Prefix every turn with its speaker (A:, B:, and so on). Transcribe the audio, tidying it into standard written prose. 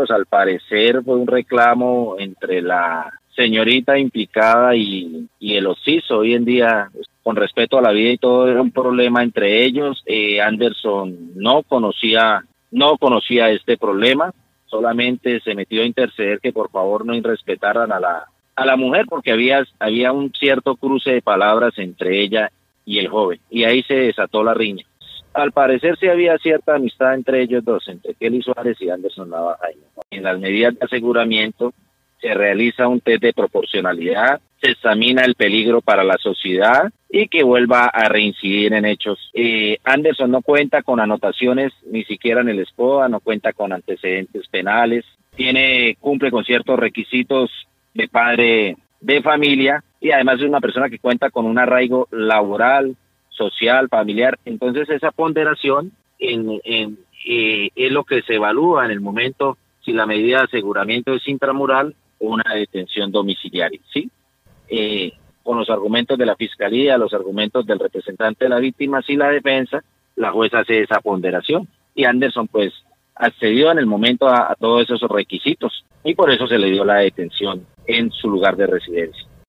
A: Pues al parecer fue un reclamo entre la señorita implicada y el occiso. Hoy en día, pues, con respeto a la vida y todo, era un problema entre ellos. Anderson no conocía este problema, solamente se metió a interceder que por favor no irrespetaran a la mujer, porque había un cierto cruce de palabras entre ella y el joven, y ahí se desató la riña. Al parecer sí había cierta amistad entre ellos dos, entre Kelly Suárez y Anderson Navaja. En las medidas de aseguramiento se realiza un test de proporcionalidad, se examina el peligro para la sociedad y que vuelva a reincidir en hechos. Anderson no cuenta con anotaciones ni siquiera en el SPOA, no cuenta con antecedentes penales, cumple con ciertos requisitos de padre de familia y además es una persona que cuenta con un arraigo laboral, social, familiar. Entonces esa ponderación es lo que se evalúa en el momento si la medida de aseguramiento es intramural o una detención domiciliaria, ¿sí? Con los argumentos de la fiscalía, los argumentos del representante de la víctima, y la defensa, la jueza hace esa ponderación y Anderson pues accedió en el momento a todos esos requisitos y por eso se le dio la detención en su lugar de residencia.